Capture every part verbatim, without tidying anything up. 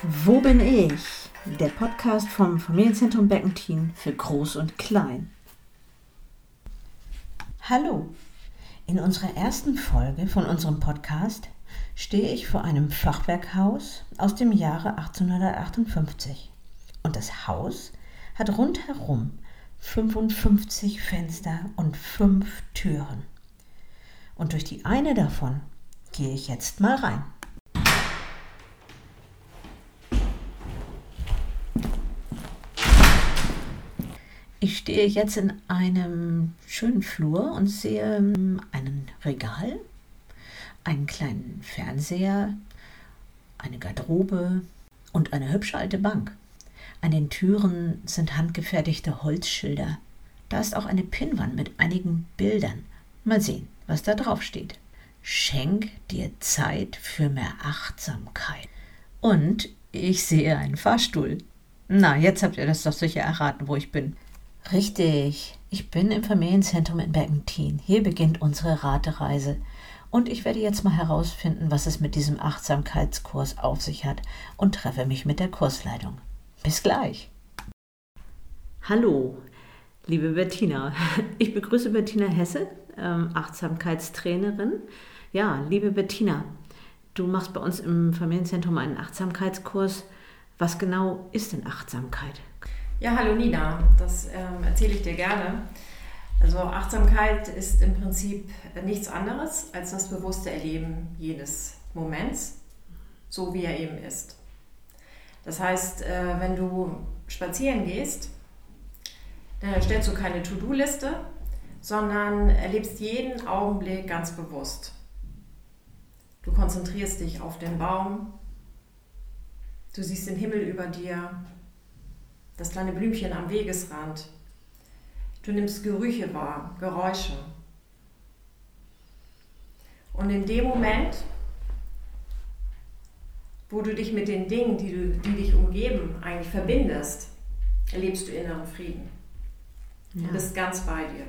Wo bin ich? Der Podcast vom Familienzentrum Beckentin für Groß und Klein. Hallo, in unserer ersten Folge von unserem Podcast stehe ich vor einem Fachwerkhaus aus dem Jahre achtzehnhundertachtundfünfzig. Und das Haus hat rundherum fünfundfünfzig Fenster und fünf Türen. Und durch die eine davon gehe ich jetzt mal rein. Ich stehe jetzt in einem schönen Flur und sehe ein Regal, einen kleinen Fernseher, eine Garderobe und eine hübsche alte Bank. An den Türen sind handgefertigte Holzschilder. Da ist auch eine Pinnwand mit einigen Bildern. Mal sehen, was da drauf steht. Schenk dir Zeit für mehr Achtsamkeit. Und ich sehe einen Fahrstuhl. Na, jetzt habt ihr das doch sicher erraten, wo ich bin. Richtig, ich bin im Familienzentrum in Beckentin. Hier beginnt unsere Ratereise. Und ich werde jetzt mal herausfinden, was es mit diesem Achtsamkeitskurs auf sich hat und treffe mich mit der Kursleitung. Bis gleich. Hallo, liebe Bettina. Ich begrüße Bettina Hesse, ähm, Achtsamkeitstrainerin. Ja, liebe Bettina, du machst bei uns im Familienzentrum einen Achtsamkeitskurs. Was genau ist denn Achtsamkeit? Ja, hallo Nina, das ähm, erzähle ich dir gerne. Also Achtsamkeit ist im Prinzip nichts anderes als das bewusste Erleben jedes Moments, so wie er eben ist. Das heißt, äh, wenn du spazieren gehst, dann erstellst du keine To-Do-Liste, sondern erlebst jeden Augenblick ganz bewusst. Du konzentrierst dich auf den Baum, du siehst den Himmel über dir, das kleine Blümchen am Wegesrand. Du nimmst Gerüche wahr, Geräusche. Und in dem Moment, wo du dich mit den Dingen, die, du, die dich umgeben, eigentlich verbindest, erlebst du inneren Frieden. Ja. Du bist ganz bei dir.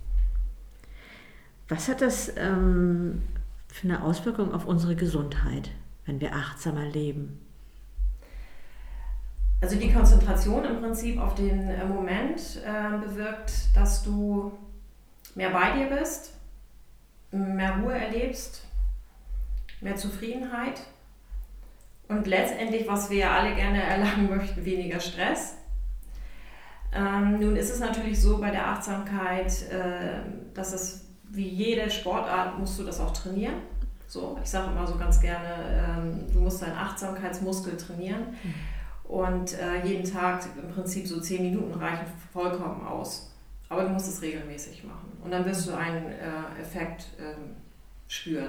Was hat das ähm, für eine Auswirkung auf unsere Gesundheit, wenn wir achtsamer leben? Also die Konzentration im Prinzip auf den Moment äh, bewirkt, dass du mehr bei dir bist, mehr Ruhe erlebst, mehr Zufriedenheit und letztendlich, was wir ja alle gerne erlangen möchten, weniger Stress. Ähm, nun ist es natürlich so bei der Achtsamkeit, äh, dass es wie jede Sportart musst du das auch trainieren. So, ich sage immer so ganz gerne, ähm, du musst deinen Achtsamkeitsmuskel trainieren. Mhm. Und äh, jeden Tag im Prinzip so zehn Minuten reichen vollkommen aus. Aber du musst es regelmäßig machen. Und dann wirst du einen äh, Effekt äh, spüren.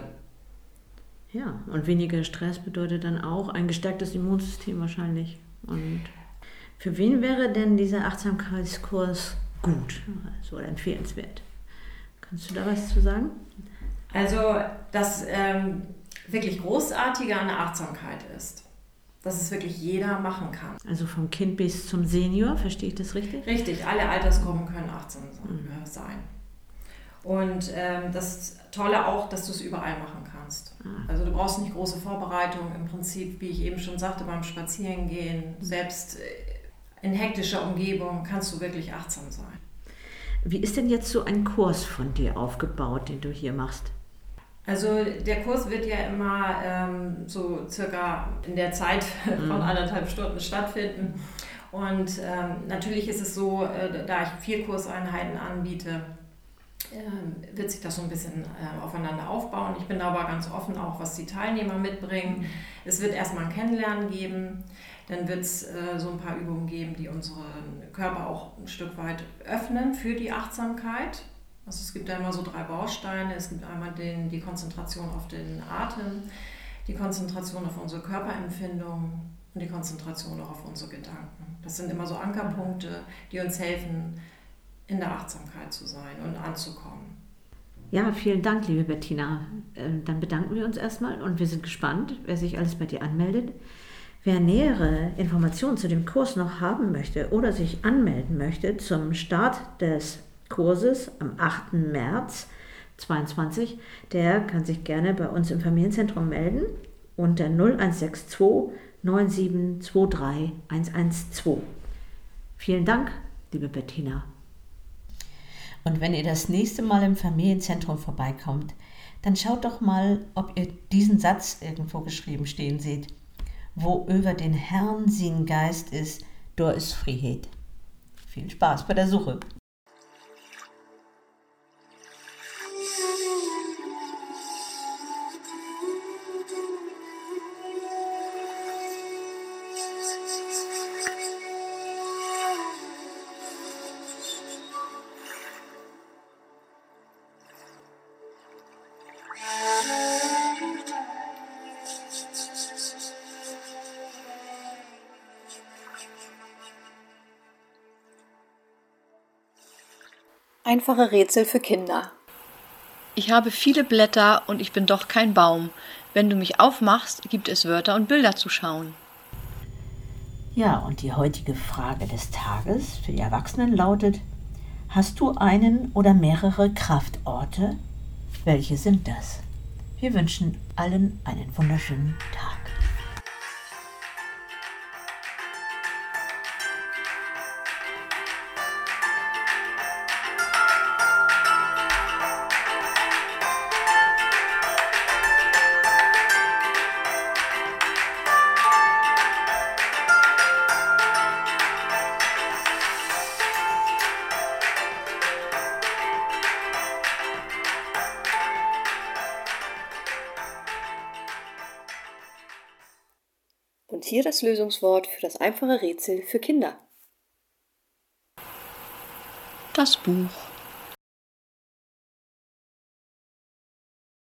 Ja, und weniger Stress bedeutet dann auch ein gestärktes Immunsystem wahrscheinlich. Und für wen wäre denn dieser Achtsamkeitskurs gut also, oder empfehlenswert? Kannst du da was zu sagen? Also das ähm, wirklich Großartige an der Achtsamkeit ist, dass es wirklich jeder machen kann. Also vom Kind bis zum Senior, verstehe ich das richtig? Richtig, alle Altersgruppen können achtsam sein. Und ähm, das Tolle auch, dass du es überall machen kannst. Ah. Also du brauchst nicht große Vorbereitung. Im Prinzip, wie ich eben schon sagte, beim Spazierengehen, selbst in hektischer Umgebung kannst du wirklich achtsam sein. Wie ist denn jetzt so ein Kurs von dir aufgebaut, den du hier machst? Also der Kurs wird ja immer ähm, so circa in der Zeit von anderthalb Stunden stattfinden. Und ähm, natürlich ist es so, äh, da ich vier Kurseinheiten anbiete, äh, wird sich das so ein bisschen äh, aufeinander aufbauen. Ich bin da aber ganz offen auch, was die Teilnehmer mitbringen. Es wird erstmal ein Kennenlernen geben, dann wird es äh, so ein paar Übungen geben, die unseren Körper auch ein Stück weit öffnen für die Achtsamkeit. Also es gibt da immer so drei Bausteine. Es gibt einmal den, die Konzentration auf den Atem, die Konzentration auf unsere Körperempfindung und die Konzentration auch auf unsere Gedanken. Das sind immer so Ankerpunkte, die uns helfen, in der Achtsamkeit zu sein und anzukommen. Ja, vielen Dank, liebe Bettina. Dann bedanken wir uns erstmal und wir sind gespannt, wer sich alles bei dir anmeldet. Wer nähere Informationen zu dem Kurs noch haben möchte oder sich anmelden möchte zum Start des Kurses am achten März zweitausendzweiundzwanzig, der kann sich gerne bei uns im Familienzentrum melden unter null eins sechs zwei neun sieben zwei drei eins eins zwei. Vielen Dank, liebe Bettina. Und wenn ihr das nächste Mal im Familienzentrum vorbeikommt, dann schaut doch mal, ob ihr diesen Satz irgendwo geschrieben stehen seht. Wo über den Herrn sein Geist ist, da ist Freiheit. Viel Spaß bei der Suche. Einfache Rätsel für Kinder. Ich habe viele Blätter und ich bin doch kein Baum. Wenn du mich aufmachst, gibt es Wörter und Bilder zu schauen. Ja, und die heutige Frage des Tages für die Erwachsenen lautet: Hast du einen oder mehrere Kraftorte? Welche sind das? Wir wünschen allen einen wunderschönen Tag. Und hier das Lösungswort für das einfache Rätsel für Kinder. Das Buch.